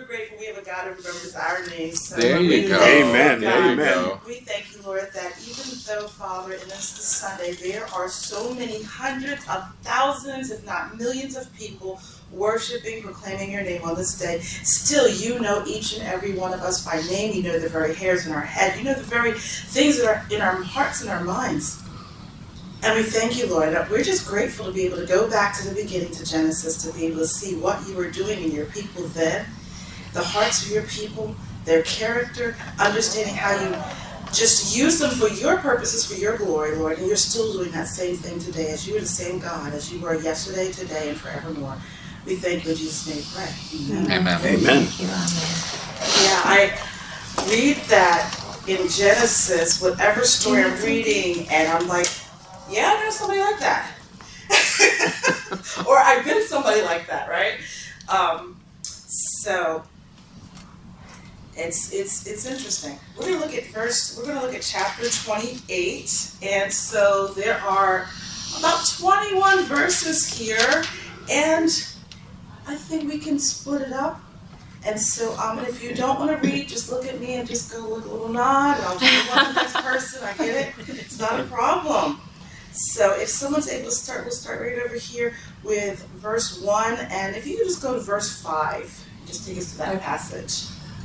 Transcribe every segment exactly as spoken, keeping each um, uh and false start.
grateful we have a God who remembers our names. So there you go. Amen. God, There you go. we thank you, Lord, that even though, Father, in this Sunday, there are so many hundreds of thousands, if not millions of people worshiping, proclaiming your name on this day, still you know each and every one of us by name. You know the very hairs in our head. You know the very things that are in our hearts and our minds. And we thank you, Lord. We're just grateful to be able to go back to the beginning, to Genesis, to be able to see what you were doing in your people then, the hearts of your people, their character, understanding how you just use them for your purposes, for your glory, Lord. And you're still doing that same thing today, as you are the same God as you were yesterday, today, and forevermore. We thank you in Jesus' name, pray. Amen. Amen. Amen. Yeah, I read that in Genesis, whatever story I'm reading, and I'm like, yeah, I know somebody like that. Or I've been somebody like that, right? Um, so it's it's it's interesting. We're gonna look at verse. We're gonna look at chapter twenty-eight, and so there are about twenty-one verses here, and I think we can split it up. And so, um, if you don't want to read, just look at me and just go with a little nod, and I'll just go on to the next person. I get it. It's not a problem. So if someone's able to start, we'll start right over here with verse one, and if you could just go to verse five, just take us to that passage.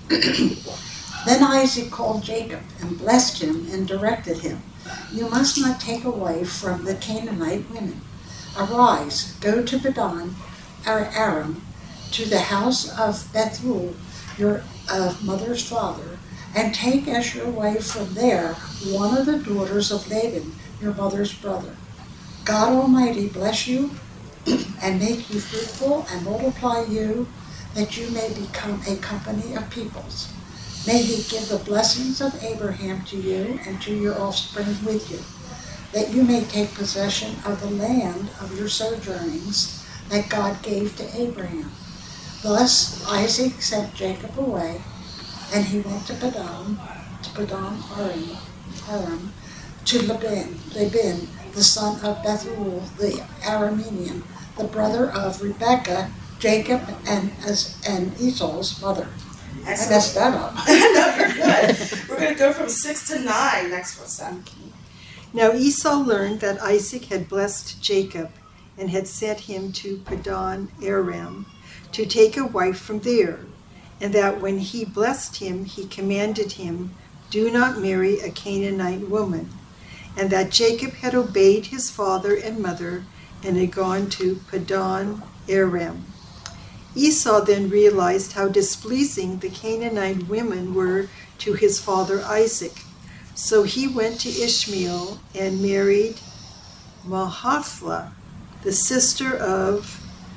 Then Isaac called Jacob and blessed him and directed him, "You must not take away from the Canaanite women. Arise, go to Padan Aram, to the house of Bethuel, your uh, mother's father, and take as your wife from there one of the daughters of Laban, your mother's brother. God Almighty bless you and make you fruitful and multiply you, that you may become a company of peoples. May he give the blessings of Abraham to you and to your offspring with you, that you may take possession of the land of your sojournings that God gave to Abraham." Thus Isaac sent Jacob away, and he went to Padan, to Padan Aram, Aram, to Laban, Laban, the son of Bethuel the Aramean, the brother of Rebekah, Jacob, and as and Esau's mother. I messed that up. No, you're good. We're going to go from six to nine next one, Sam. Now Esau learned that Isaac had blessed Jacob and had sent him to Padan Aram to take a wife from there, and that when he blessed him, he commanded him, "Do not marry a Canaanite woman," and that Jacob had obeyed his father and mother and had gone to Padan Aram. Esau then realized how displeasing the Canaanite women were to his father Isaac. So he went to Ishmael and married Mahathla, the sister of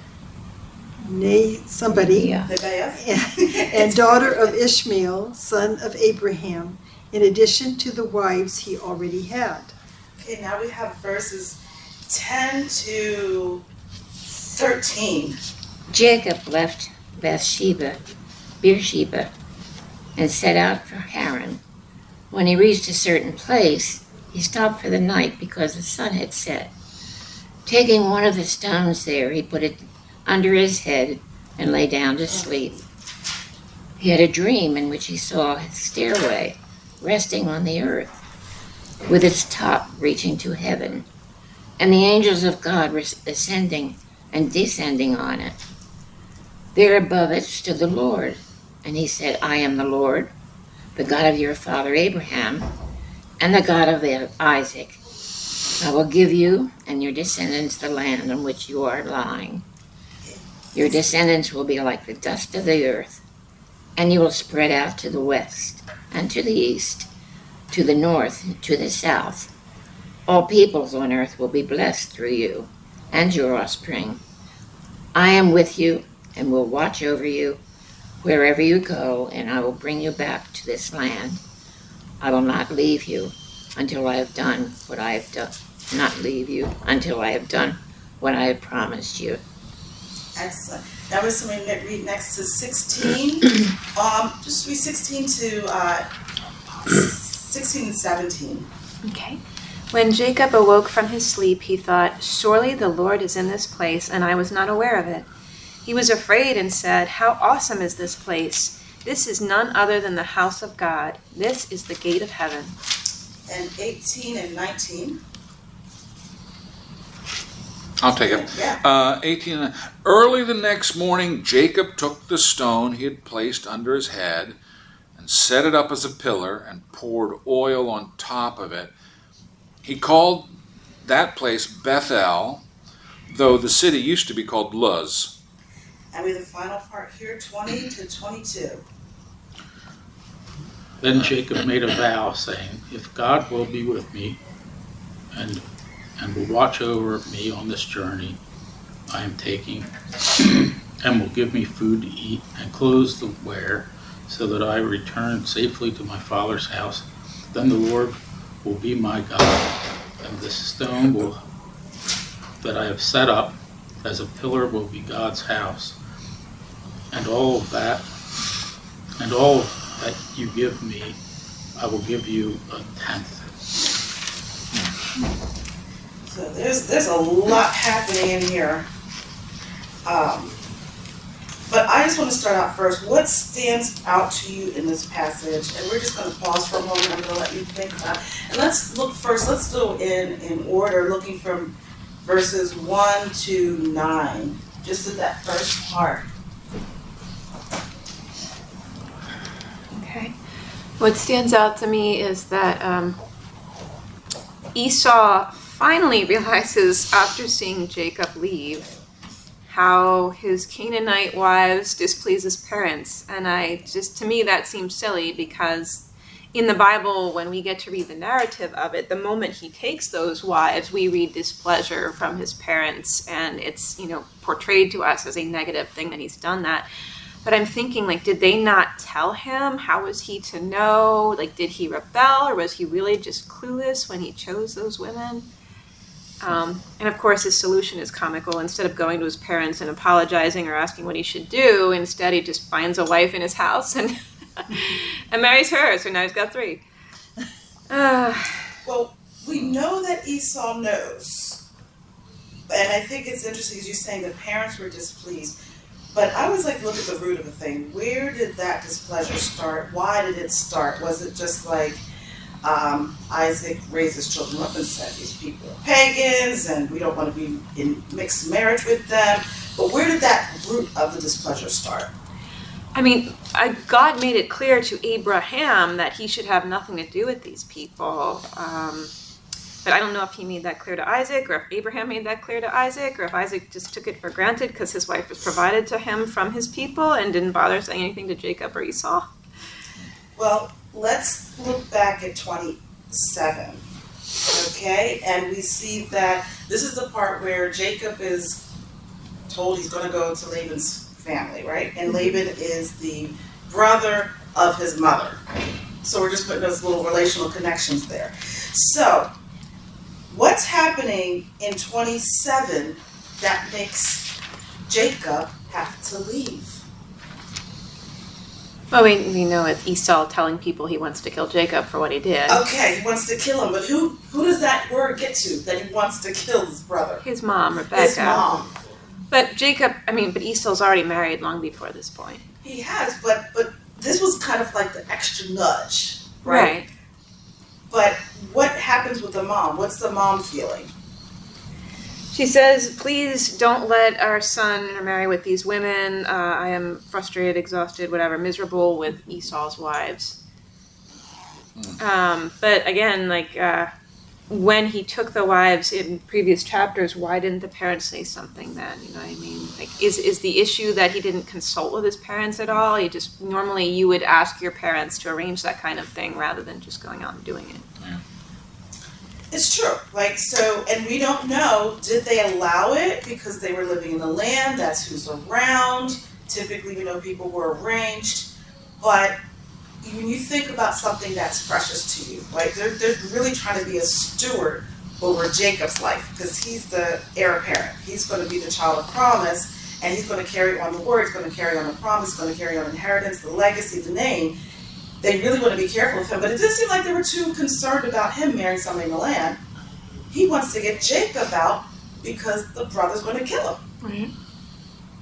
Na- somebody, Yeah. and daughter of Ishmael, son of Abraham, in addition to the wives he already had. Okay, now we have verses ten to thirteen. Jacob left Bathsheba, Beersheba, and set out for Haran. When he reached a certain place, he stopped for the night because the sun had set. Taking one of the stones there, he put it under his head and lay down to sleep. He had a dream in which he saw a stairway resting on the earth, with its top reaching to heaven, and the angels of God were ascending and descending on it. There above it stood the Lord, and he said, "I am the Lord, the God of your father Abraham, and the God of Isaac. I will give you and your descendants the land on which you are lying. Your descendants will be like the dust of the earth, and you will spread out to the west and to the east, to the north and to the south. All peoples on earth will be blessed through you and your offspring. I am with you and will watch over you wherever you go, and I will bring you back to this land. I will not leave you until I have done what I have done. Not leave you until I have done what I have promised you." Excellent. Now we're going to read next to sixteen. um, just read sixteen to uh, sixteen and seventeen. Okay. When Jacob awoke from his sleep, he thought, "Surely the Lord is in this place, and I was not aware of it." He was afraid and said, "How awesome is this place! This is none other than the house of God. This is the gate of heaven." And eighteen and nineteen. I'll take it. Yeah. Uh, eighteen. Early the next morning, Jacob took the stone he had placed under his head and set it up as a pillar and poured oil on top of it. He called that place Bethel, though the city used to be called Luz. And we have the final part here, twenty to twenty-two. Then Jacob made a vow, saying, "If God will be with me and and will watch over me on this journey I am taking, and will give me food to eat and clothes to wear, so that I return safely to my father's house, then the Lord will be my God, and the stone will that I have set up as a pillar will be God's house, and all of that, and all that you give me, I will give you a tenth." So there's there's a lot happening in here. Um, but I just want to start out first. What stands out to you in this passage? And we're just going to pause for a moment. I'm going to let you think about it. And let's look first. Let's go in in order, looking from verses one to nine. Just at that first part. Okay. What stands out to me is that um, Esau finally realizes, after seeing Jacob leave, how his Canaanite wives displease his parents. And I just, to me, that seems silly, because in the Bible, when we get to read the narrative of it, the moment he takes those wives, we read displeasure from his parents, and it's, you know, portrayed to us as a negative thing that he's done that. But I'm thinking, like, did they not tell him? How was he to know? Like, did he rebel, or was he really just clueless when he chose those women? Um, and of course, his solution is comical. Instead of going to his parents and apologizing or asking what he should do, instead he just finds a wife in his house and and marries her. So now he's got three. Uh, Well, we know that Esau knows. And I think it's interesting, as you're saying, the parents were displeased. But I always like to look at the root of the thing. Where did that displeasure start? Why did it start? Was it just like um, Isaac raised his children up and said, these people are pagans and we don't want to be in mixed marriage with them? But where did that root of the displeasure start? I mean, I, God made it clear to Abraham that he should have nothing to do with these people. Um, but I don't know if he made that clear to Isaac, or if Abraham made that clear to Isaac, or if Isaac just took it for granted because his wife was provided to him from his people and didn't bother saying anything to Jacob or Esau. Well, let's look back at twenty-seven, okay? And we see that this is the part where Jacob is told he's going to go to Laban's family, right? And Laban is the brother of his mother. So we're just putting those little relational connections there. So, what's happening in twenty-seven that makes Jacob have to leave? Well, we, we know it's Esau telling people he wants to kill Jacob for what he did. Okay, he wants to kill him, but who who does that word get to, that he wants to kill his brother? His mom, Rebecca. His mom. But Jacob, I mean, but Esau's already married long before this point. He has, but but this was kind of like the extra nudge, right? Right. But what happens with the mom? What's the mom feeling? She says, "Please don't let our son intermarry with these women. Uh, I am frustrated, exhausted, whatever, miserable with Esau's wives." Um, but again, like, uh, when he took the wives in previous chapters, why didn't the parents say something then? You know what I mean? Like, is is the issue that he didn't consult with his parents at all? He just, normally you would ask your parents to arrange that kind of thing rather than just going out and doing it. Yeah. It's true. Like, so, and we don't know, did they allow it because they were living in the land? That's who's around. Typically, we know people were arranged. But when you think about something that's precious to you, like they're, they're really trying to be a steward over Jacob's life because he's the heir apparent. He's going to be the child of promise, and he's going to carry on the word, he's going to carry on the promise, he's going to carry on inheritance, the legacy, the name. They really want to be careful of him, but it didn't seem like they were too concerned about him marrying somebody in the land. He wants to get Jacob out because the brother's going to kill him. Right.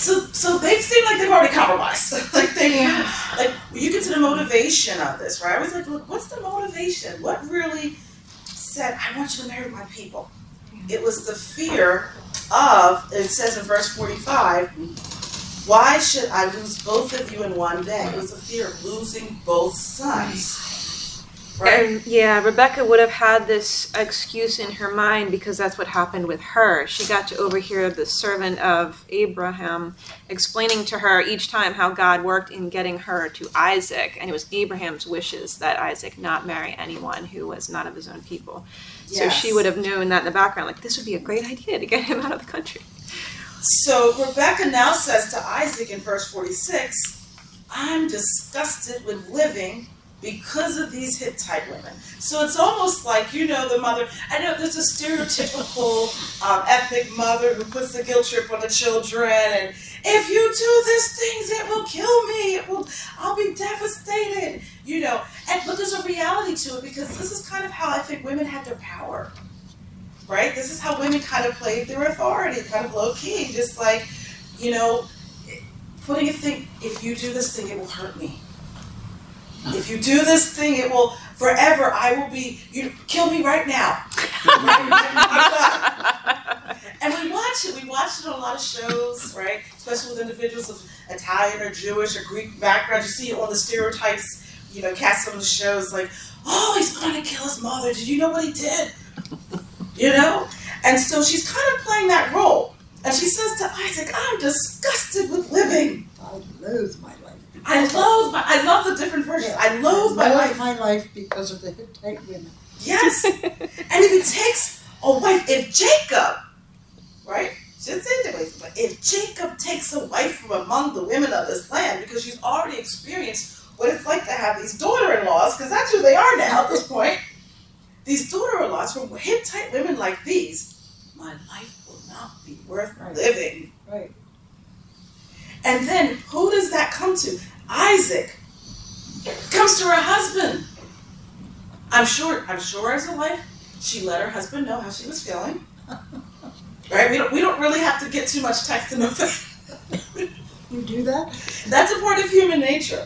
So, so they seem like they've already compromised. like they, yeah. like you get to the motivation of this, right? I was like, look, what's the motivation? What really said, I want you to marry my people? It was the fear of, it says in verse forty-five, why should I lose both of you in one day? It was the fear of losing both sons. Right? And yeah, Rebecca would have had this excuse in her mind because that's what happened with her. She got to overhear the servant of Abraham explaining to her each time how God worked in getting her to Isaac. And it was Abraham's wishes that Isaac not marry anyone who was not of his own people. Yes. So she would have known that in the background, like, this would be a great idea to get him out of the country. So Rebecca now says to Isaac in verse forty-six, I'm disgusted with living because of these Hittite women. So it's almost like, you know, the mother, I know there's a stereotypical um, ethnic mother who puts the guilt trip on the children, and if you do these things, it will kill me, it will, I'll be devastated, you know. And but there's a reality to it, because this is kind of how I think women had their power, right? This is how women kind of played their authority, kind of low-key, just like, you know, putting a thing, if you do this thing, it will hurt me. If you do this thing, it will forever. I will be. You kill me right now. And we watch it. We watch it on a lot of shows, right? Especially with individuals of Italian or Jewish or Greek background. You see it on the stereotypes. You know, cast on the shows like, oh, he's going to kill his mother. Did you know what he did? You know. And so she's kind of playing that role. And she says to Isaac, I'm disgusted with living. I loathe my life. I loathe my, I love the different versions. I loathe my life. my life because of the Hittite women. Yes. And if he takes a wife, if Jacob, right? Just say that way, but if Jacob takes a wife from among the women of this land, because she's already experienced what it's like to have these daughter-in-laws, because that's who they are now at this point. These daughter-in-laws from Hittite women like these, my life will not be worth right. living. Right. And then who does that come to? Isaac comes to her husband. I'm sure, I'm sure as a wife, she let her husband know how she was feeling. Right? We don't, we don't really have to get too much text to know that. You do that? That's a part of human nature.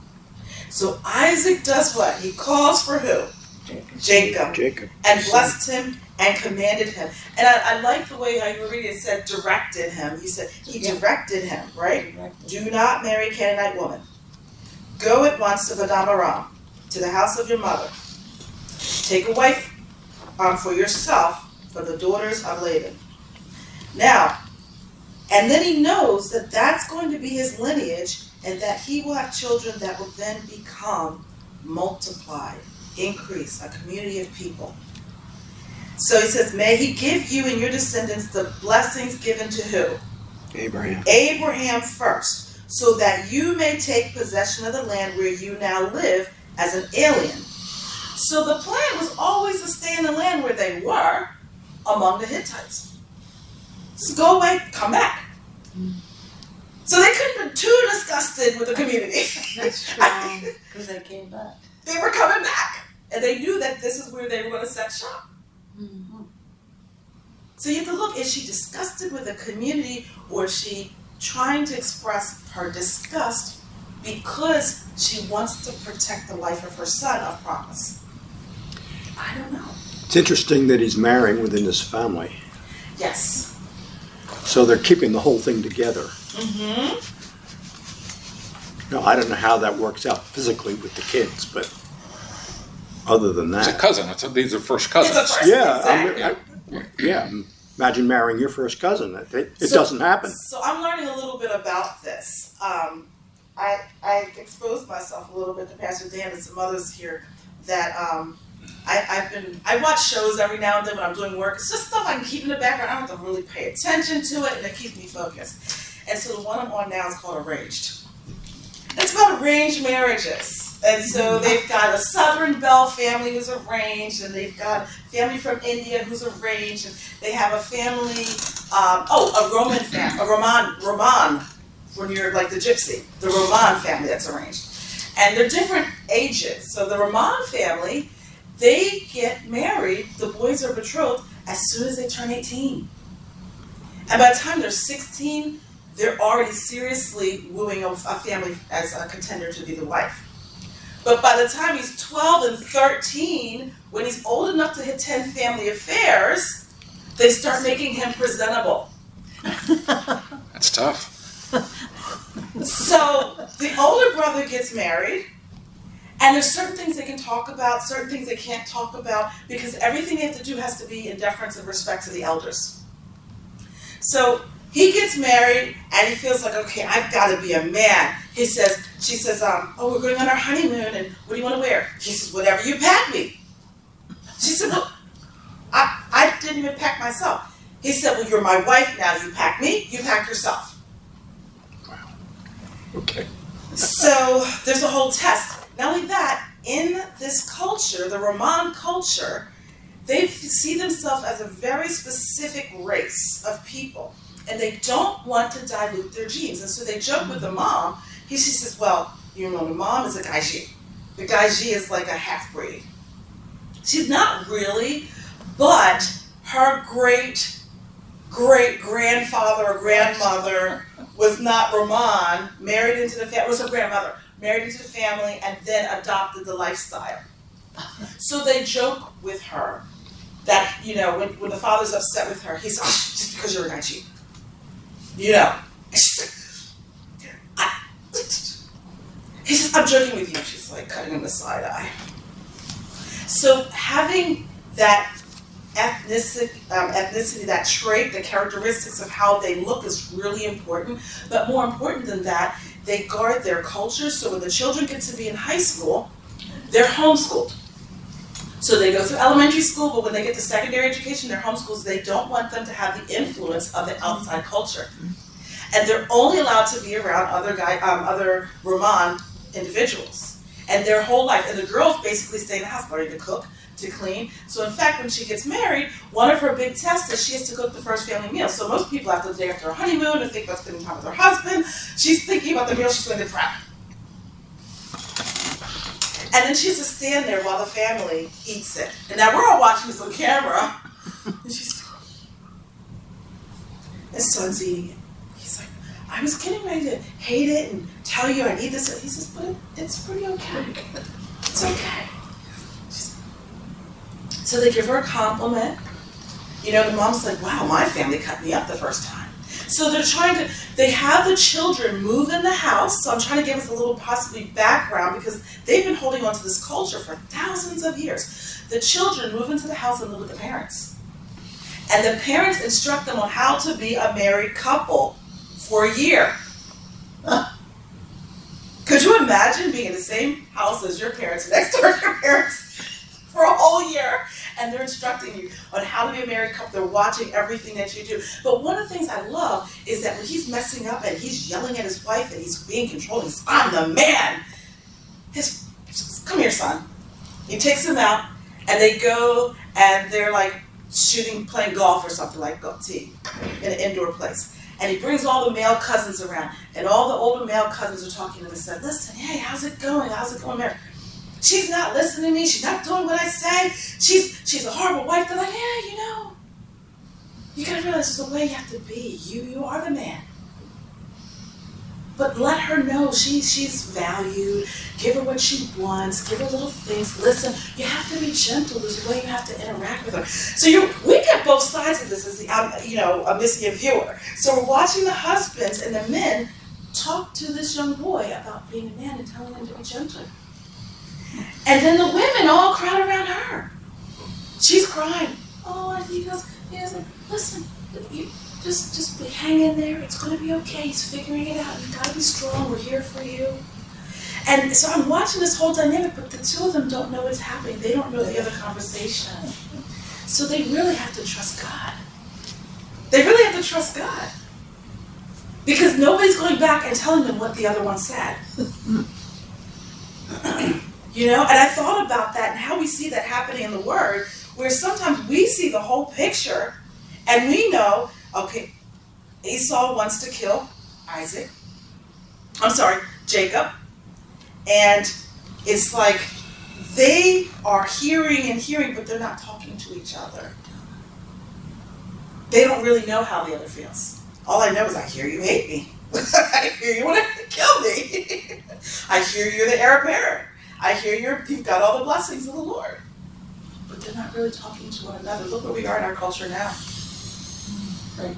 So Isaac does what? He calls for who? Jacob. Jacob. Jacob. And blessed him and commanded him. And I, I like the way how you were reading it. It said directed him. You said he Yeah. directed him, right? Directed. Do not marry a Canaanite woman. Go at once to Padan Aram, to the house of your mother. Take a wife um, for yourself for the daughters of Laban. Now, and then he knows that that's going to be his lineage, and that he will have children that will then become multiplied, increase, a community of people. So he says, may he give you and your descendants the blessings given to who? Abraham. Abraham first, so that you may take possession of the land where you now live as an alien. So the plan was always to stay in the land where they were among the Hittites. Just go away, come back. So they couldn't be too disgusted with the community. That's true. Because they came back. They were coming back. And they knew that this is where they were going to set shop. Mm-hmm. So you have to look, is she disgusted with the community, or is she trying to express her disgust because she wants to protect the life of her son of promise? I don't know. It's interesting that he's marrying within his family. Yes. So they're keeping the whole thing together. Mm-hmm. Now, I don't know how that works out physically with the kids, but other than It's a that. cousin. It's a, these are first cousins. It's a first, Yeah, exactly. I mean, I, yeah. Imagine marrying your first cousin. It, it, it So- doesn't happen. So I'm learning a little bit about this. Um, I I exposed myself a little bit to Pastor Dan and some others here that um, I, I've been, I watch shows every now and then when I'm doing work. It's just stuff I can keep in the background. I don't have to really pay attention to it, and it keeps me focused. And so the one I'm on now is called Arranged. It's about arranged marriages. And so they've got a Southern Belle family who's arranged, and they've got family from India who's arranged, and they have a family, um, oh, a Roman family, a Roman, Roman, when you're like the gypsy, the Roman family that's arranged. And they're different ages. So the Roman family, they get married, the boys are betrothed, as soon as they turn eighteen. And by the time they're sixteen, they're already seriously wooing a, a family as a contender to be the wife. But by the time he's twelve and thirteen, when he's old enough to attend family affairs, they start making him presentable. That's tough. So the older brother gets married, and there's certain things they can talk about, certain things they can't talk about, because everything they have to do has to be in deference and respect to the elders. So he gets married, and he feels like, okay, I've got to be a man. He says, she says, um, oh, we're going on our honeymoon, and what do you want to wear? He says, whatever you pack me. She said, well, I, I didn't even pack myself. He said, well, you're my wife now. You pack me, you pack yourself. Okay. So there's a whole test. Not only that, in this culture, the Roman culture, they see themselves as a very specific race of people, and they don't want to dilute their genes. And so they joke with the mom. He, she says, well, you know, the mom is a Gaiji. The Gaiji is like a half-breed. She's not really, but her great great grandfather or grandmother was not Roman, married into the family, was her grandmother, married into the family, and then adopted the lifestyle. So they joke with her that, you know, when, when the father's upset with her, he's, oh, just because you're a Gaiji. You know. And she's like, I, he says, I'm joking with you. She's like cutting him the side eye. So having that ethnicity, um, ethnicity, that trait, the characteristics of how they look is really important. But more important than that, they guard their culture. So when the children get to be in high school, they're homeschooled. So they go through elementary school, but when they get to secondary education, they're homeschooled. They don't want them to have the influence of the outside culture. And they're only allowed to be around other guy, um, other Roman individuals. And their whole life, and the girls basically stay in the house, learning to cook, to clean. So in fact, when she gets married, one of her big tests is she has to cook the first family meal. So most people after the day after her honeymoon and think about spending time with her husband, she's thinking about the meal she's going to prep. And then she has to stand there while the family eats it. And now we're all watching this on camera. And she's, his son's eating it. He's like, I was getting ready to hate it and tell you I need this. He says, but it, it's pretty okay. It's okay. So they give her a compliment. You know, the mom's like, wow, my family cut me up the first time. So they're trying to, they have the children move in the house. So I'm trying to give us a little possibly background because they've been holding on to this culture for thousands of years. The children move into the house and live with the parents. And the parents instruct them on how to be a married couple for a year. Huh. Could you imagine being in the same house as your parents, next door to your parents, for a whole year, and they're instructing you on how to be a married couple. They're watching everything that you do. But one of the things I love is that when he's messing up and he's yelling at his wife and he's being controlling, he's, I'm the man. His, come here, son. He takes him out, and they go, and they're like shooting, playing golf or something like golf team in an indoor place. And he brings all the male cousins around, and all the older male cousins are talking to him and said, listen, hey, how's it going? How's it going, Mary? She's not listening to me. She's not doing what I say. She's she's a horrible wife. They're like, yeah, you know. You gotta realize there's a way you have to be. You you are the man. But let her know she she's valued. Give her what she wants. Give her little things. Listen, you have to be gentle. There's a way you have to interact with her. So you we get both sides of this as the um, you know a omniscient viewer. So we're watching the husbands and the men talk to this young boy about being a man and telling him to be gentle. And then the women all crowd around her. She's crying. Oh, and he goes, he goes, listen, you just just hang in there. It's going to be okay. He's figuring it out. You've got to be strong. We're here for you. And so I'm watching this whole dynamic, but the two of them don't know what's happening. They don't know the other conversation. So they really have to trust God. They really have to trust God. Because nobody's going back and telling them what the other one said. You know, and I thought about that and how we see that happening in the Word, where sometimes we see the whole picture and we know, okay, Esau wants to kill Isaac. I'm sorry, Jacob. And it's like they are hearing and hearing, but they're not talking to each other. They don't really know how the other feels. All I know is I hear you hate me. I hear you want to kill me. I hear you're the heir apparent. I hear you're, you've got all the blessings of the Lord. But they're not really talking to one another. Look where we are in our culture now. Right.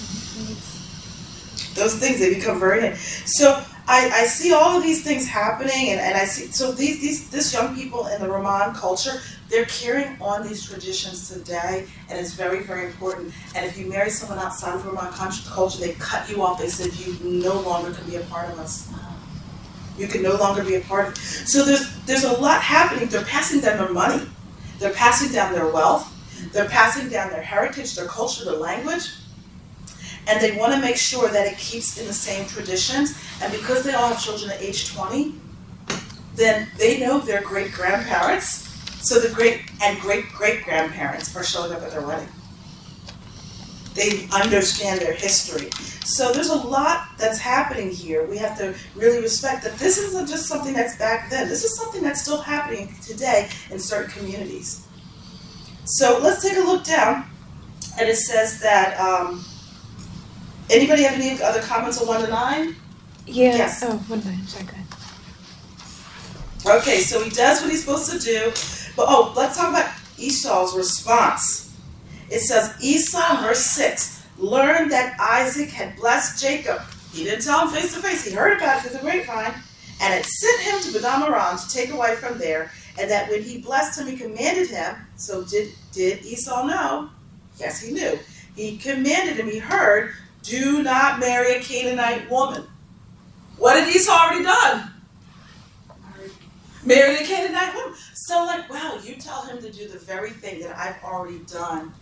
Those things, they become very in. So I, I see all of these things happening, and, and I see, so these, these this young people in the Roman culture, they're carrying on these traditions today, and it's very, very important. And if you marry someone outside of Roman culture, they cut you off. They said you no longer can be a part of us. You can no longer be a part of it. So there's there's a lot happening. They're passing down their money. They're passing down their wealth. They're passing down their heritage, their culture, their language. And they want to make sure that it keeps in the same traditions. And because they all have children at age twenty, then they know their great-grandparents. So the great and great-great-grandparents are showing up at their wedding. They understand their history. So there's a lot that's happening here. We have to really respect that this isn't just something that's back then. This is something that's still happening today in certain communities. So let's take a look down. And it says that, um, anybody have any other comments on one to nine? Yeah. Yes. Oh, one nine. Sorry, go ahead. Okay, so he does what he's supposed to do. But oh, let's talk about Esau's response. It says, Esau, verse six, learned that Isaac had blessed Jacob. He didn't tell him face to face. He heard about it through the grapevine, and had sent him to Padan Aram to take a wife from there, and that when he blessed him, he commanded him. So did, did Esau know? Yes, he knew. He commanded him, he heard, do not marry a Canaanite woman. What had Esau already done? Married a Canaanite woman. So like, wow, you tell him to do the very thing that I've already done.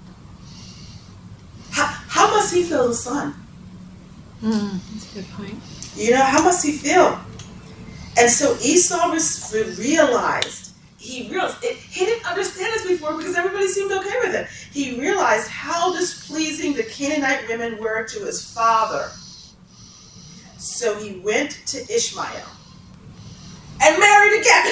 How, how must he feel, the son? Mm, that's a good point. You know, how must he feel? And so Esau re- realized, he realized, it, he didn't understand this before because everybody seemed okay with it. He realized how displeasing the Canaanite women were to his father. So he went to Ishmael and married again.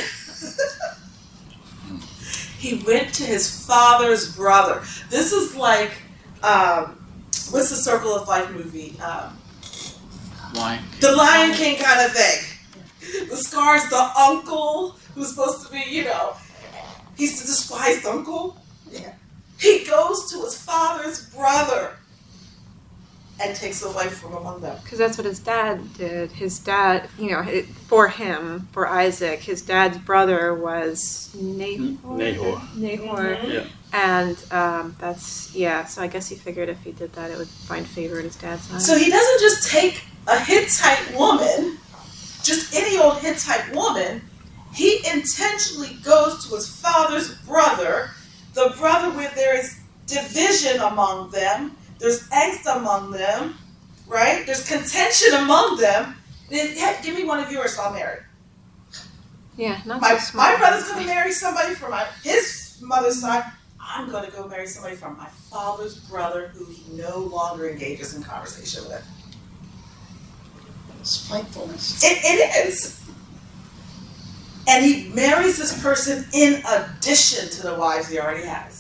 He went to his father's brother. This is like, um, what's the Circle of Life movie? Um, Lion. The Lion King kind of thing. The Scar's the uncle who's supposed to be, you know, he's the despised uncle. Yeah. He goes to his father's brother and takes a wife from among them. Because that's what his dad did. His dad, you know, it, for him, for Isaac, his dad's brother was Nahor. Nahor. Nahor. Mhm. Yeah. And um, that's, yeah, so I guess he figured if he did that, it would find favor in his dad's eyes. So he doesn't just take a Hittite woman, just any old Hittite woman. He intentionally goes to his father's brother, the brother where there is division among them, there's angst among them, right? There's contention among them. Hey, give me one of yours, I'll marry. Yeah, not My, so smart. my brother's going to marry somebody from my, his mother's side. I'm going to go marry somebody from my father's brother who he no longer engages in conversation with. Spitefulness. It, it is. And he marries this person in addition to the wives he already has.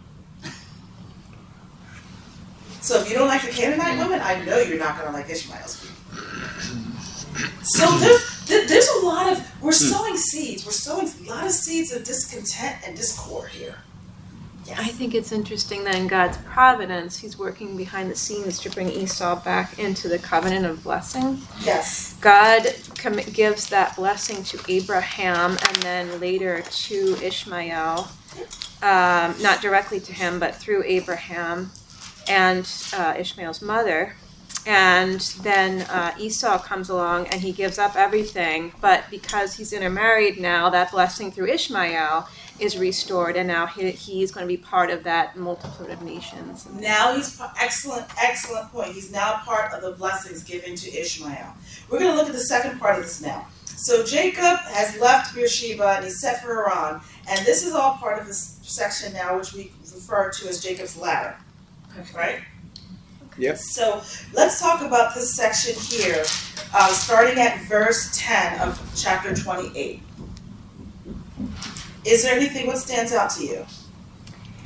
So if you don't like the Canaanite women, I know you're not going to like Ishmael's people. So there's, there's a lot of, we're sowing seeds. We're sowing a lot of seeds of discontent and discord here. Yes. I think it's interesting that in God's providence, he's working behind the scenes to bring Esau back into the covenant of blessing. Yes. God com- gives that blessing to Abraham and then later to Ishmael, um, not directly to him, but through Abraham and uh, Ishmael's mother. And then uh, Esau comes along and he gives up everything, but because he's intermarried now, that blessing through Ishmael is restored, and now he, he's going to be part of that multitude of nations. Now he's, excellent, excellent point. He's now part of the blessings given to Ishmael. We're going to look at the second part of this now. So Jacob has left Beersheba and he's set for Haran, and this is all part of this section now, which we refer to as Jacob's ladder. Right? Yep. So let's talk about this section here, uh, starting at verse ten of chapter twenty-eight. Is there anything what stands out to you?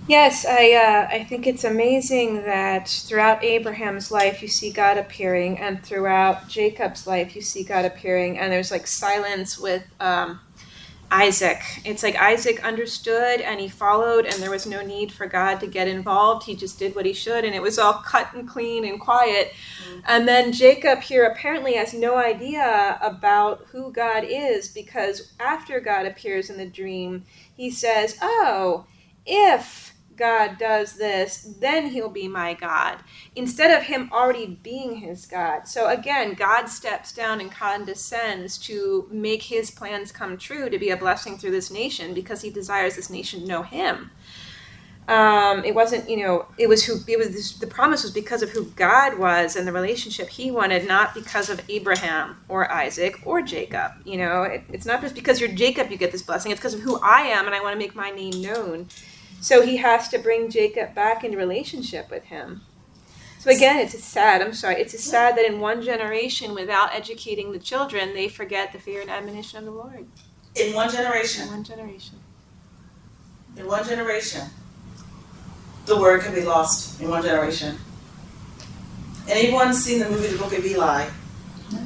Yes, I uh, I think it's amazing that throughout Abraham's life you see God appearing, and throughout Jacob's life you see God appearing, and there's like silence with um, Isaac. It's like Isaac understood and he followed, and there was no need for God to get involved. He just did what he should, and it was all cut and clean and quiet. Mm-hmm. And then Jacob here apparently has no idea about who God is, because after God appears in the dream, he says, "Oh, if God does this, then he'll be my God," instead of him already being his God. So again, God steps down and condescends to make his plans come true, to be a blessing through this nation, because he desires this nation to know him. Um, it wasn't, you know, it was who, it was, the promise was because of who God was and the relationship he wanted, not because of Abraham or Isaac or Jacob. You know, it, it's not just because you're Jacob you get this blessing, it's because of who I am and I want to make my name known. So he has to bring Jacob back into relationship with him. So again, it's a sad, I'm sorry, it's a sad that in one generation, without educating the children, they forget the fear and admonition of the Lord. In one generation. In one generation. In one generation. The word can be lost in one generation. Anyone seen the movie The Book of Eli? No.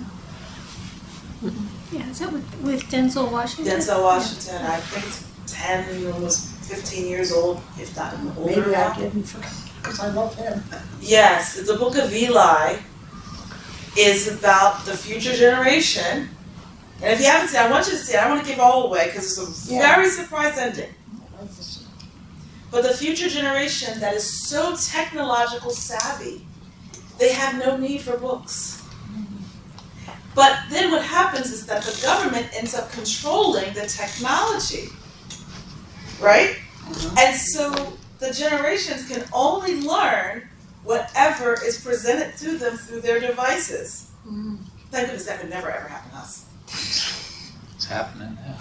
Yeah, is that with, with Denzel Washington? Denzel Washington, yeah. I think it's ten, almost fifteen years old, if not older. Maybe I didn't forget, because I love him. Yes, the Book of Eli is about the future generation. And if you haven't seen it, I want you to see it. I don't want to give it all away because it's a yeah. very surprise ending. But the future generation that is so technological savvy, they have no need for books. But then what happens is that the government ends up controlling the technology. Right? Mm-hmm. And so the generations can only learn whatever is presented to them through their devices. Mm-hmm. Thank goodness that could never ever happen to us. It's happening now.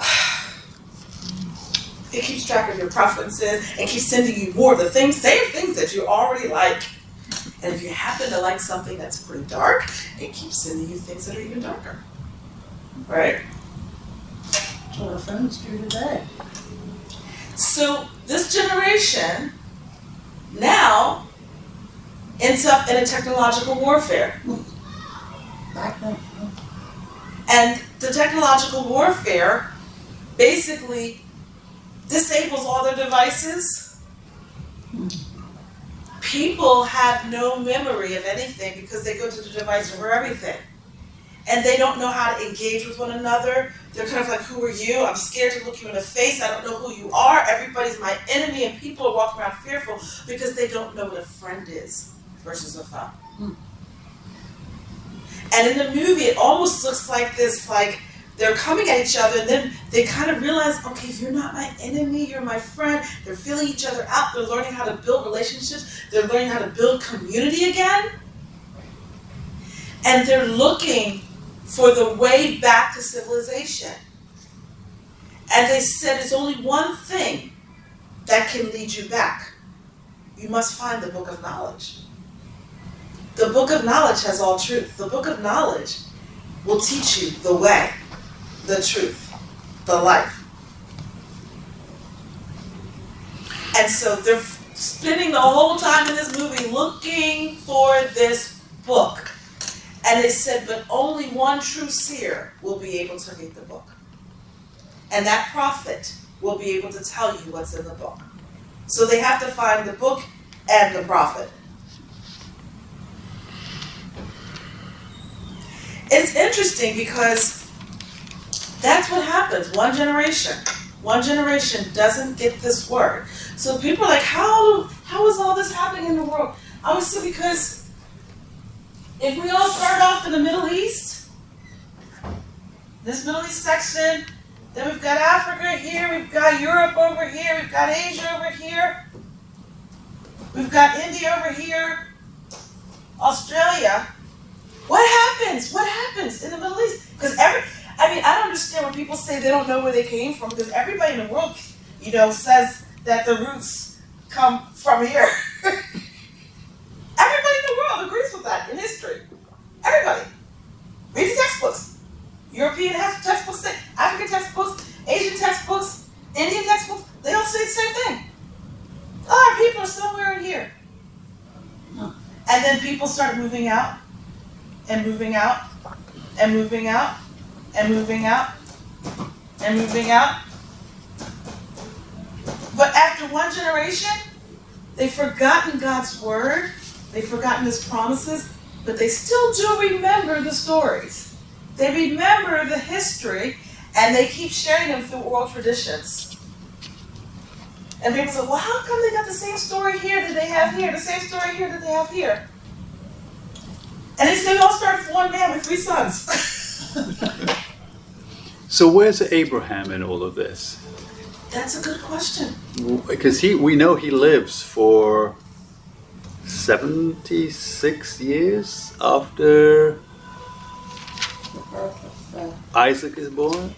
It keeps track of your preferences and keeps sending you more of the things, same things that you already like. And if you happen to like something that's pretty dark, it keeps sending you things that are even darker. Right? That's what our phones do today. So this generation now ends up in a technological warfare. Back then. And the technological warfare basically disables all their devices. People have no memory of anything because they go to the device for everything. And they don't know how to engage with one another. They're kind of like, who are you? I'm scared to look you in the face. I don't know who you are. Everybody's my enemy, and people are walking around fearful because they don't know what a friend is versus a foe. Mm. And in the movie, it almost looks like this, like they're coming at each other, and then they kind of realize, okay, you're not my enemy, you're my friend. They're feeling each other out. They're learning how to build relationships. They're learning how to build community again. And they're looking for the way back to civilization. And they said it's only one thing that can lead you back. You must find the book of knowledge. The book of knowledge has all truth. The book of knowledge will teach you the way, the truth, the life. And so they're spending the whole time in this movie looking for this book. And they said, but only one true seer will be able to read the book. And that prophet will be able to tell you what's in the book. So they have to find the book and the prophet. It's interesting because that's what happens. One generation. One generation doesn't get this word. So people are like, how, how is all this happening in the world? I would say because if we all start off in the Middle East, this Middle East section, then we've got Africa here, we've got Europe over here, we've got Asia over here, we've got India over here, Australia. What happens? What happens in the Middle East? Because every, I mean, I don't understand when people say they don't know where they came from, because everybody in the world, you know, says that the roots come from here. Everybody in the world agrees with that in history. Everybody. Read the textbooks. European textbooks, African textbooks, Asian textbooks, Indian textbooks, they all say the same thing. Oh, then people start moving out, and moving out, and moving out, and moving out, and moving out. But after one generation, they've forgotten God's word, they've forgotten his promises, but they still do remember the stories. They remember the history, and they keep sharing them through oral traditions. And people say, well, how come they got the same story here that they have here, the same story here that they have here? And it's, they all start with one man with three sons. So where's Abraham in all of this? That's a good question. Because he, we know he lives for seventy-six years after Isaac is born.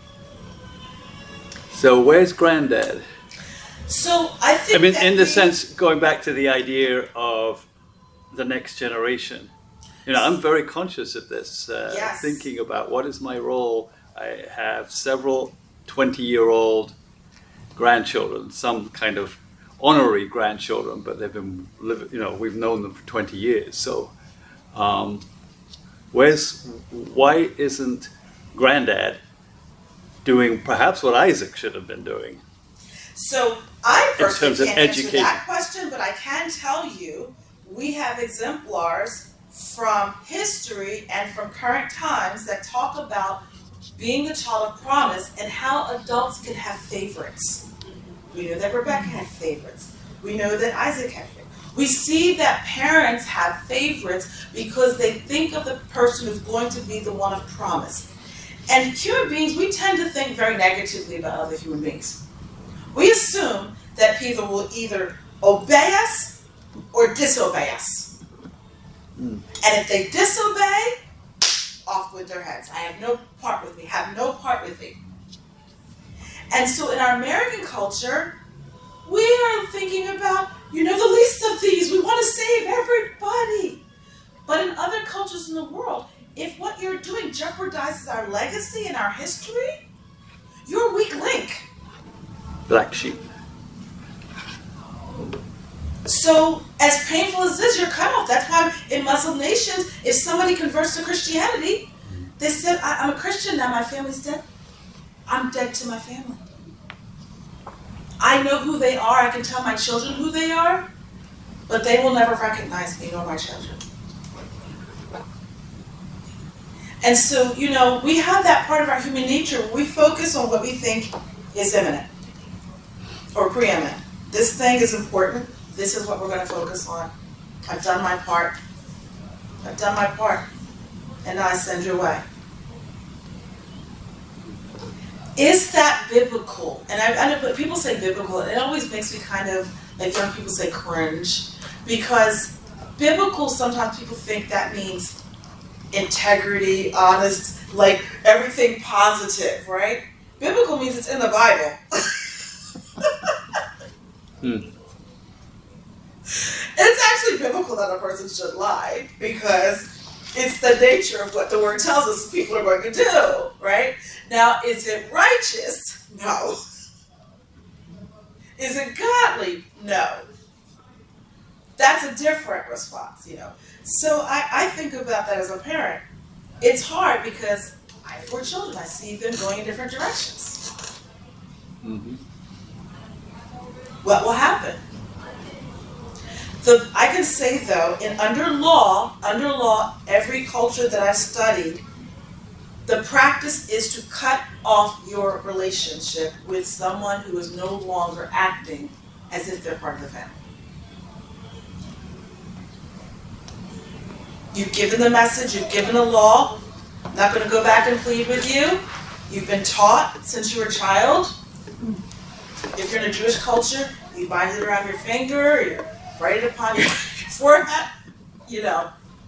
So where's Granddad? So I think I mean, that in the we- sense, going back to the idea of the next generation. You know, I'm very conscious of this, uh, Yes. thinking about what is my role. I have several twenty-year-old grandchildren, some kind of honorary grandchildren, but they've been living, you know, we've known them for twenty years. So, um, where's, why isn't Granddad doing perhaps what Isaac should have been doing? So I In terms personally of can't answer education. that question, but I can tell you we have exemplars from history and from current times that talk about being the child of promise and how adults can have favorites. We know that Rebecca had favorites. We know that Isaac had favorites. We see that parents have favorites because they think of the person who's going to be the one of promise. And human beings, we tend to think very negatively about other human beings. We assume that people will either obey us or disobey us. Mm. And if they disobey, off with their heads. I have no part with me, have no part with me. And so in our American culture, we are thinking about, you know, the least of these. We want to save everybody. But in other cultures in the world, if what you're doing jeopardizes our legacy and our history, you're a weak link. Black sheep. So, as painful as this, you're cut off. That's why in Muslim nations, if somebody converts to Christianity, they said, I- I'm a Christian now, my family's dead. I'm dead to my family. I know who they are, I can tell my children who they are, but they will never recognize me nor my children. And so, you know, we have that part of our human nature where we focus on what we think is imminent or preeminent. This thing is important. This is what we're going to focus on. I've done my part. I've done my part. And now I send you away. Is that biblical? And I, I know, but people say biblical, and it always makes me kind of, like young people say, cringe. Because biblical, sometimes people think that means integrity, honest, like everything positive, right? Biblical means it's in the Bible. Hmm. It's actually biblical that a person should lie because it's the nature of what the word tells us people are going to do, right? Now, is it righteous? No. Is it godly? No. That's a different response, you know. So I, I think about that as a parent. It's hard because I have four children. I see them going in different directions. Mm-hmm. What will happen? The, I can say though, in under law, under law, every culture that I've studied, the practice is to cut off your relationship with someone who is no longer acting as if they're part of the family. You've given the message, you've given the law, I'm not going to go back and plead with you. You've been taught since you were a child. If you're in a Jewish culture, you bind it around your finger, you write it upon your forehead, you know.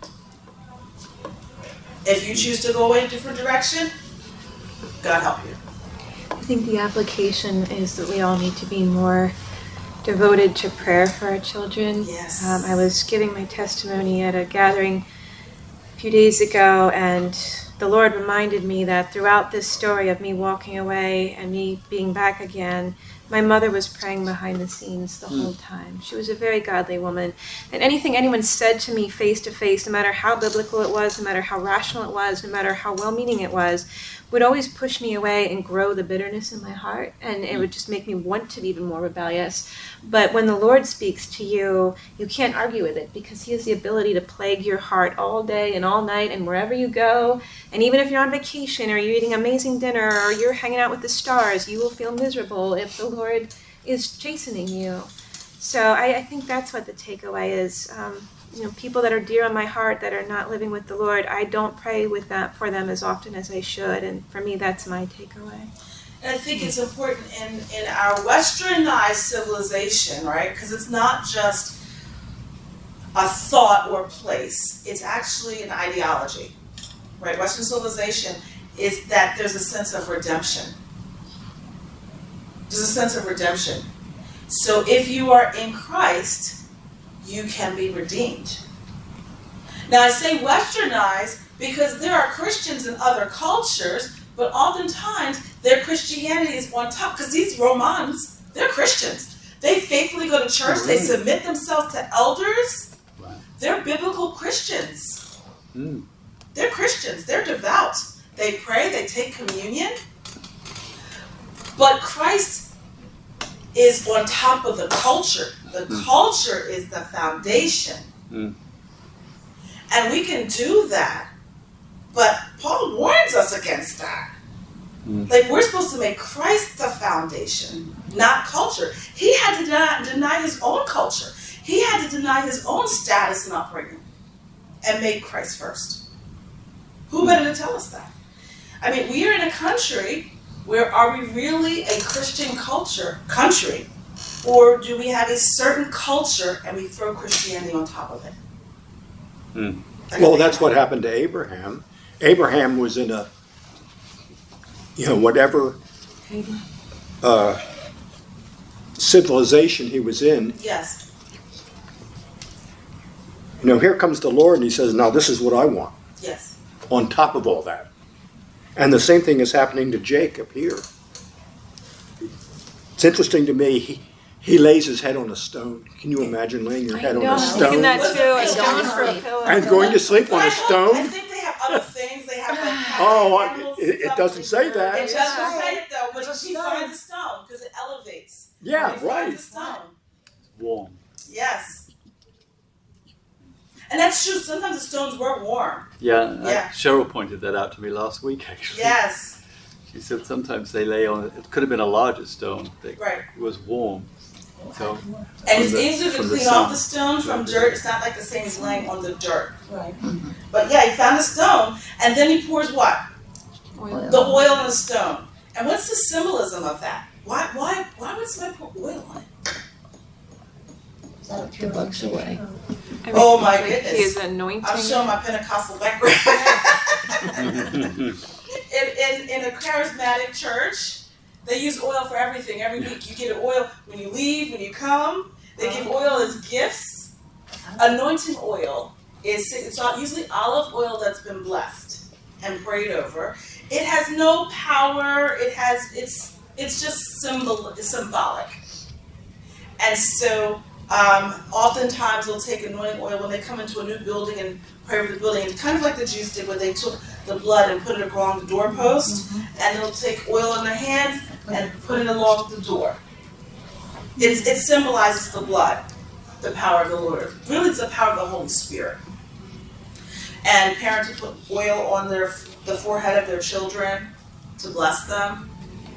If you choose to go in a different direction, God help you. I think the application is that we all need to be more devoted to prayer for our children. Yes. Um, I was giving my testimony at a gathering a few days ago, and the Lord reminded me that throughout this story of me walking away and me being back again, my mother was praying behind the scenes the whole time. She was a very godly woman. And anything anyone said to me face to face, no matter how biblical it was, no matter how rational it was, no matter how well-meaning it was, would always push me away and grow the bitterness in my heart. And it would just make me want to be even more rebellious. But when the Lord speaks to you, you can't argue with it, because he has the ability to plague your heart all day and all night and wherever you go. And even if you're on vacation or you're eating amazing dinner or you're hanging out with the stars, you will feel miserable if the Lord is chastening you. So I, I think that's what the takeaway is. Um, you know, people that are dear on my heart that are not living with the Lord, I don't pray with that for them as often as I should. And for me, that's my takeaway. And I think it's important in, in our westernized civilization, right? Because it's not just a thought or place. It's actually an ideology, right? Western civilization is that there's a sense of redemption. There's a sense of redemption. So if you are in Christ, you can be redeemed. Now I say westernized because there are Christians in other cultures, but oftentimes their Christianity is on top, because these Romans, they're Christians. They faithfully go to church, they submit themselves to elders. They're biblical Christians. Mm. They're Christians, they're devout. They pray, they take communion. But Christ is on top of the culture. The mm. culture is the foundation. Mm. And we can do that. But Paul warns us against that. Mm. Like, we're supposed to make Christ the foundation, not culture. He had to deny, deny his own culture. He had to deny his own status and upbringing and make Christ first. Who better to tell us that? I mean, we are in a country where, are we really a Christian culture country? Or do we have a certain culture and we throw Christianity on top of it? Mm. Well, that's what happened to Abraham. Abraham was in a, you know, whatever uh, civilization he was in. Yes. You know, here comes the Lord and he says, now this is what I want. Yes. On top of all that. And the same thing is happening to Jacob here. It's interesting to me, he, he lays his head on a stone. Can you imagine laying your head I know, on a I'm stone? thinking that too, a stone for a pillow. And going to sleep on I a hope- stone? I think they have other things. They have like Oh, animals it, and it stuff. doesn't say It that. doesn't say it though, but It's a he stone. finds a stone because it elevates. Yeah, He finds right. a stone. Warm. Yes. And that's true. Sometimes the stones were warm. Yeah, Yeah. Uh, Cheryl pointed that out to me last week, actually. Yes. She said sometimes they lay on, it could have been a larger stone. They, Right. It was warm. So, And it's From the- easier to from the clean off sun. the stone from dirt. It's not like the same as laying on the dirt. Right. But yeah, he found a stone, and then he pours what? Oil. The oil in the stone. And what's the symbolism of that? Why why why would somebody pour oil on it? Is that a The bugs away. I mean, Oh, my like goodness. He is anointing. I'm showing my Pentecostal background. in, in, in a charismatic church, they use oil for everything. Every week you get an oil when you leave, when you come. They give oil as gifts. Anointing oil is it's usually olive oil that's been blessed and prayed over. It has no power. It has it's it's just symbol it's symbolic. And so um, oftentimes they'll take anointing oil when they come into a new building and pray over the building. It's kind of like the Jews did when they took the blood and put it along the doorpost, mm-hmm. and they'll take oil in their hands and put it along the door. It's, it symbolizes the blood, the power of the Lord. Really, it's the power of the Holy Spirit. And parents will put oil on their the forehead of their children to bless them.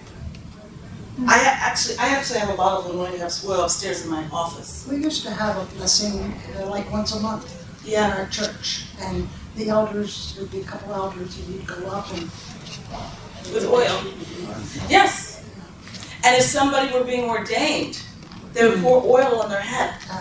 I ha- actually, I actually have a bottle of anointing oil upstairs in my office. We used to have a blessing uh, like once a month in Yeah. our church, and the elders, there'd be a couple elders, and you'd go up and With oil. Yes. And if somebody were being ordained, they would pour oil on their head. uh,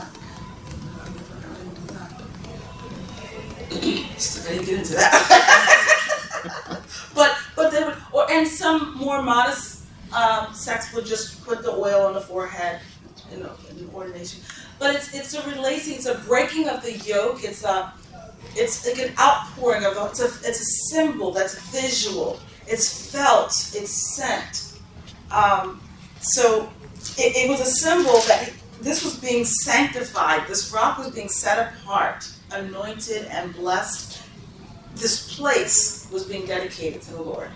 Still didn't get into that. but but they would, or and some more modest um, sects would just put the oil on the forehead in, a, in an ordination. But it's it's a releasing, it's a breaking of the yoke. It's a it's like an outpouring of a, it's a it's a symbol that's visual. It's felt. It's sent. Um, So it, it was a symbol that this was being sanctified. This rock was being set apart, anointed and blessed. This place was being dedicated to the Lord.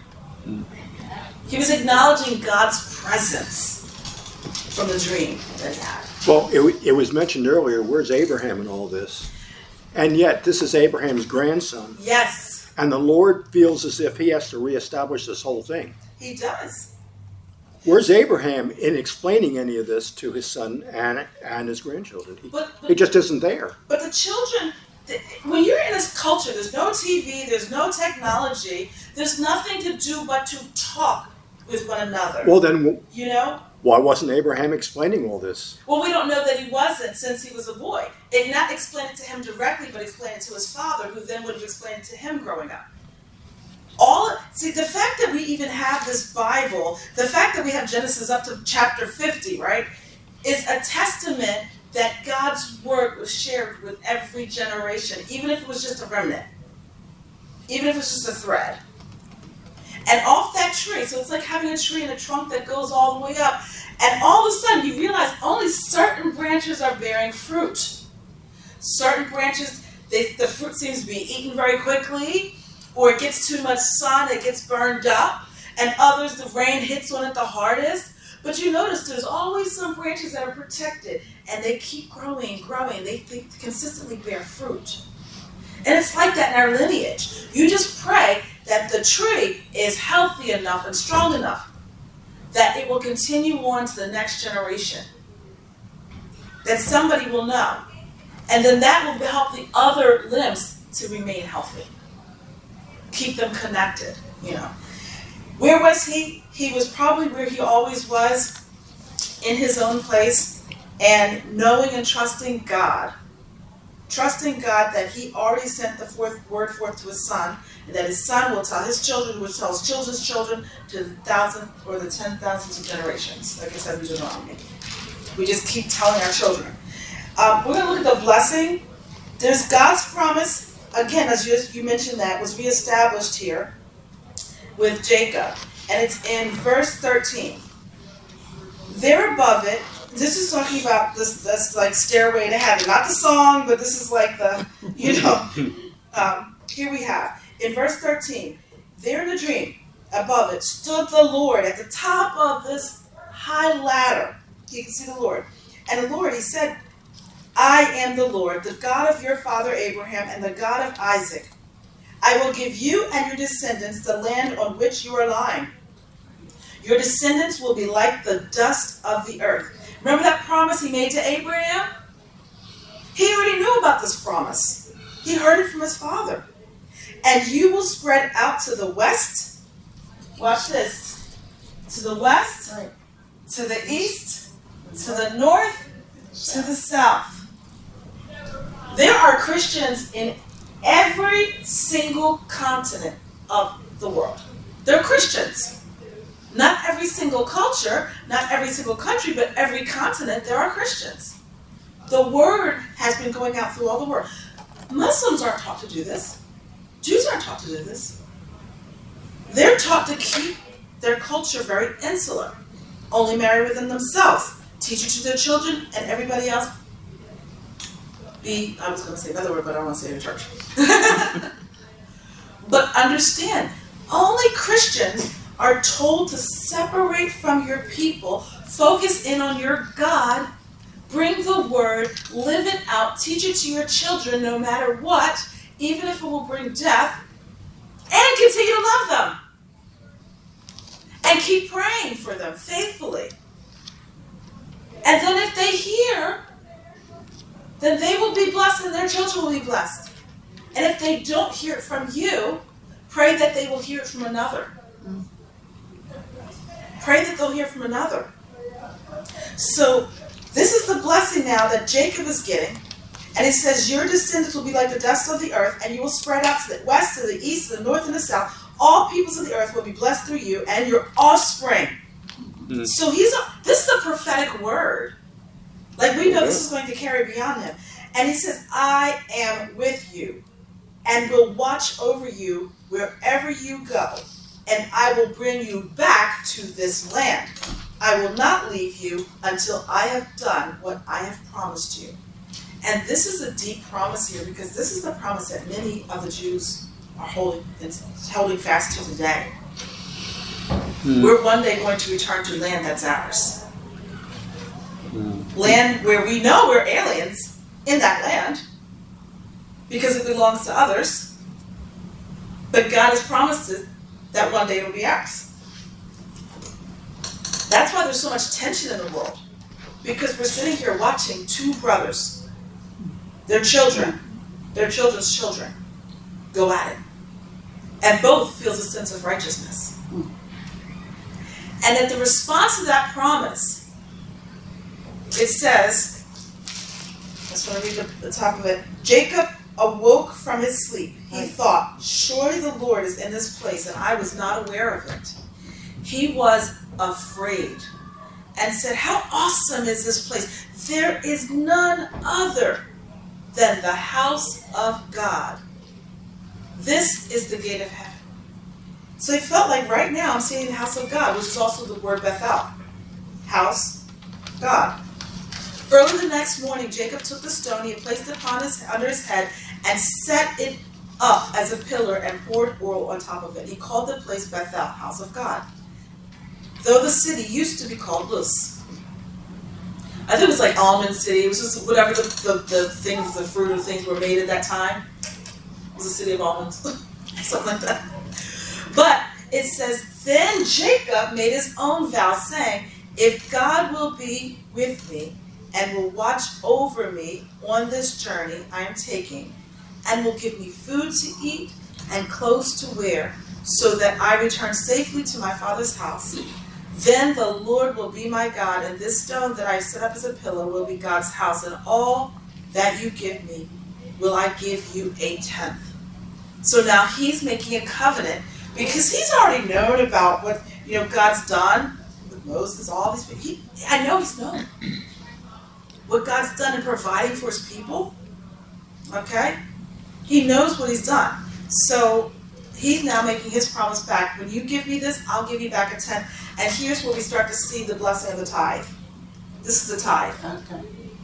He was acknowledging God's presence from the dream that he had. Well, it, it was mentioned earlier, where's Abraham in all this? And yet, this is Abraham's grandson. Yes. And the Lord feels as if he has to reestablish this whole thing. He does. Where's Abraham in explaining any of this to his son and, and his grandchildren? He, But, but, he just isn't there. but the children, th- when you're in this culture, there's no T V, there's no technology, there's nothing to do but to talk with one another. Well, then, You know? why wasn't Abraham explaining all this? Well, we don't know that he wasn't since he was a boy. It not explained it to him directly, but explained it to his father, who then would have explained it to him growing up. All see the fact that we even have this Bible, the fact that we have Genesis up to chapter fifty, right, is a testament that God's word was shared with every generation, even if it was just a remnant, even if it was just a thread. And off that tree, so it's like having a tree in a trunk that goes all the way up, and all of a sudden you realize only certain branches are bearing fruit. Certain branches, they, the fruit seems to be eaten very quickly, or it gets too much sun, it gets burned up, and others, the rain hits on it the hardest. But you notice there's always some branches that are protected, and they keep growing and growing. They, they consistently bear fruit. And it's like that in our lineage. You just pray that the tree is healthy enough and strong enough that it will continue on to the next generation. That somebody will know. And then that will help the other limbs to remain healthy. Keep them connected, you know. Where was he? He was probably where he always was, in his own place, and knowing and trusting God. Trusting God that he already sent the fourth word forth to his son, and that his son will tell his children, will tell his children's children, to the thousand or the ten thousands of generations, like it says in Deuteronomy. We just keep telling our children. Um, we're going to look at the blessing. There's God's promise. Again, as you, you mentioned, that was reestablished here with Jacob. And it's in verse thirteen. There above it, this is talking about this, this like stairway to heaven. Not the song, but this is like the, you know. Um, here we have, in verse thirteen, there in the dream, above it, stood the Lord at the top of this high ladder. You can see the Lord. And the Lord, he said, I am the Lord, the God of your father Abraham and the God of Isaac. I will give you and your descendants the land on which you are lying. Your descendants will be like the dust of the earth. Remember that promise he made to Abraham? He already knew about this promise. He heard it from his father. And you will spread out to the west. Watch this. To the west, to the east, to the north, to the south. There are Christians in every single continent of the world. They're Christians. Not every single culture, not every single country, but every continent there are Christians. The word has been going out through all the world. Muslims aren't taught to do this. Jews aren't taught to do this. They're taught to keep their culture very insular. Only marry within themselves. Teach it to their children and everybody else. Be, I was going to say another word, but I don't want to say it in church. But understand, only Christians are told to separate from your people, focus in on your God, bring the word, live it out, teach it to your children no matter what, even if it will bring death, and continue to love them. And keep praying for them faithfully. And then if they hear, then they will be blessed and their children will be blessed. And if they don't hear it from you, pray that they will hear it from another. Pray that they'll hear from another. So this is the blessing now that Jacob is getting. And it says, your descendants will be like the dust of the earth, and you will spread out to the west, to the east, to the north, and the south. All peoples of the earth will be blessed through you and your offspring. Mm-hmm. So he's a, this is a prophetic word. Like we know this is going to carry beyond him. And he says, I am with you and will watch over you wherever you go. And I will bring you back to this land. I will not leave you until I have done what I have promised you. And this is a deep promise here, because this is the promise that many of the Jews are holding, holding fast to today. Hmm. We're one day going to return to land that's ours. Hmm. Land where we know we're aliens in that land, because it belongs to others. But God has promised it that one day it will be ours. That's why there's so much tension in the world. Because we're sitting here watching two brothers, their children, their children's children, go at it. And both feels a sense of righteousness. And at the response to that promise, it says, I just want to read the, the top of it. Jacob awoke from his sleep. He thought, surely the Lord is in this place, and I was not aware of it. He was afraid and said, how awesome is this place? There is none other than the house of God. This is the gate of heaven. So he felt like right now I'm seeing the house of God, which is also the word Bethel. House, God. Early the next morning, Jacob took the stone he had placed upon his, under his head and set it up as a pillar and poured oil on top of it. He called the place Bethel, house of God. Though the city used to be called Luz. I think it was like Almond City. It was just whatever the, the, the things, the fruit of things were made at that time. It was a city of almonds. Something like that. But it says, then Jacob made his own vow, saying, if God will be with me and will watch over me on this journey I am taking, and will give me food to eat and clothes to wear, so that I return safely to my father's house, then the Lord will be my God, and this stone that I set up as a pillar will be God's house, and all that you give me will I give you a tenth. So now he's making a covenant, because he's already known about what, you know, God's done with Moses, all these people. He, I know he's known what God's done in providing for his people. Okay? He knows what he's done. So he's now making his promise back. When you give me this, I'll give you back a tenth. And here's where we start to see the blessing of the tithe. This is a tithe. Okay.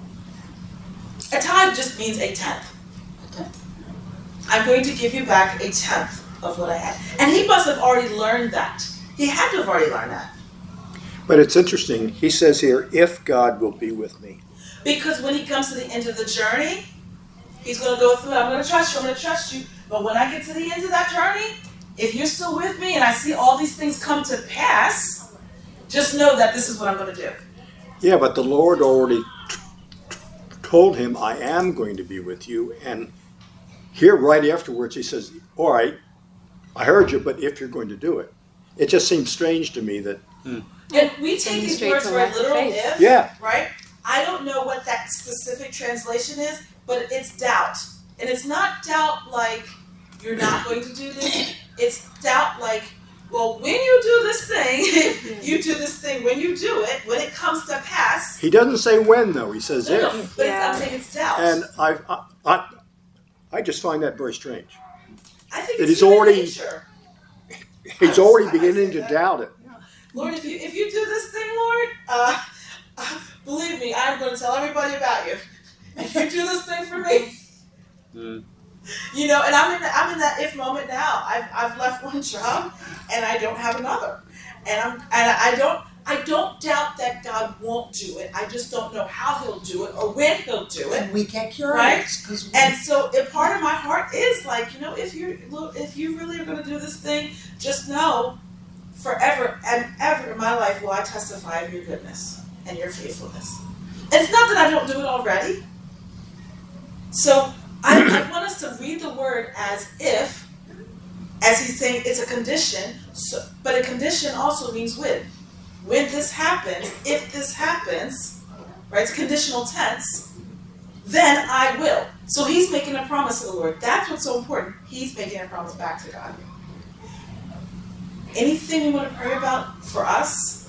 A tithe just means a tenth. Okay. I'm going to give you back a tenth of what I had. And he must have already learned that. He had to have already learned that. But it's interesting. He says here, if God will be with me. Because when he comes to the end of the journey, he's going to go through, I'm going to trust you, I'm going to trust you. But when I get to the end of that journey, if you're still with me and I see all these things come to pass, just know that this is what I'm going to do. Yeah, but the Lord already t- t- told him, I am going to be with you. And here right afterwards, he says, all right, I heard you, but if you're going to do it. It just seems strange to me that... Hmm. And we take these words for a literal if, yeah. right? I don't know what that specific translation is, but it's doubt. And it's not doubt like you're not going to do this. It's doubt like, well, when you do this thing, you do this thing, when you do it, when it comes to pass. He doesn't say when, though. He says no, if. No, but yeah. it's, I'm saying it's doubt. And I, I, I, I just find that very strange. I think that it's he's already, nature. He's already beginning to that. doubt it. Lord, if you if you do this thing, Lord, uh, uh, believe me, I'm going to tell everybody about you. If you do this thing for me, mm. you know, and I'm in the, I'm in that if moment now. I've I've left one job and I don't have another, and I'm and I don't I don't doubt that God won't do it. I just don't know how He'll do it or when He'll do it. And we get curious, right? We... And so, a part of my heart is like, you know, if you if you really are going to do this thing, just know. Forever and ever in my life will I testify of your goodness and your faithfulness. And it's not that I don't do it already. So I, I want us to read the word as if, as he's saying it's a condition, so, but a condition also means when. When this happens, if this happens, right, it's conditional tense, then I will. So he's making a promise to the Lord. That's what's so important. He's making a promise back to God. Anything we want to pray about for us?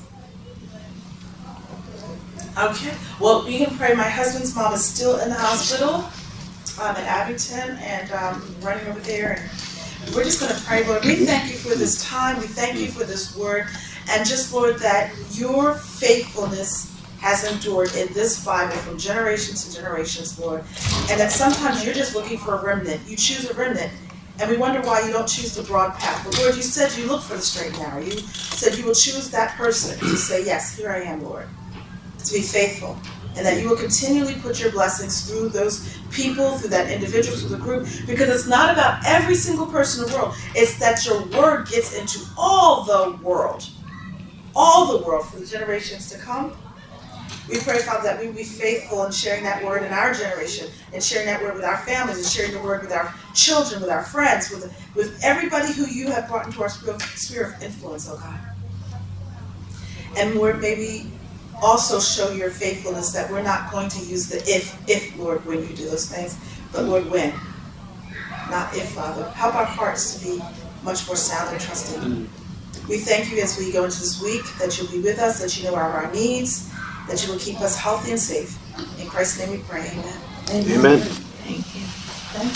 Okay. Well, we can pray. My husband's mom is still in the hospital um, in Abington and um, running over there. And We're just going to pray, Lord. We thank you for this time. We thank you for this word. And just, Lord, that your faithfulness has endured in this Bible from generations to generations, Lord. And that sometimes you're just looking for a remnant. You choose a remnant. And we wonder why you don't choose the broad path. But Lord, you said you look for the straight and narrow. You said you will choose that person to say, yes, here I am, Lord. To be faithful. And that you will continually put your blessings through those people, through that individual, through the group. Because it's not about every single person in the world. It's that your word gets into all the world. All the world for the generations to come. We pray, Father, that we will be faithful in sharing that word in our generation, and sharing that word with our families, and sharing the word with our children, with our friends, with, with everybody who you have brought into our sphere of influence, oh God. And Lord, maybe also show your faithfulness that we're not going to use the if, if, Lord, when you do those things, but Lord, when. Not if, Father. Help our hearts to be much more sound and trusting. We thank you as we go into this week, that you'll be with us, that you know our, our needs, that you will keep us healthy and safe. In Christ's name we pray, amen. Amen. Amen. Thank you. Thank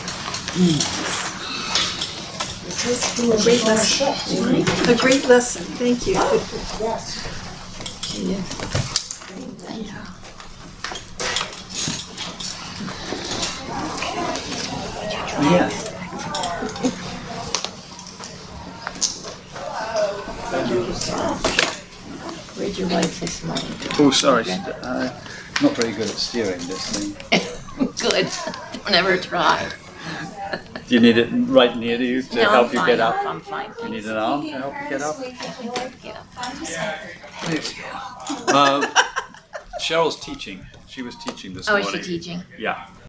you. A great lesson. A great lesson. Thank you. Yes. Yeah. Where'd your wife this morning? Oh, sorry. Uh, not very good at steering this thing. Good. Never tried. Do you need it right near you to No, help I'm you fine. get up? I'm fine. You need an arm to help you get up? Get up. There we go. Uh, Cheryl's teaching. She was teaching this Oh, is morning. she teaching? Yeah.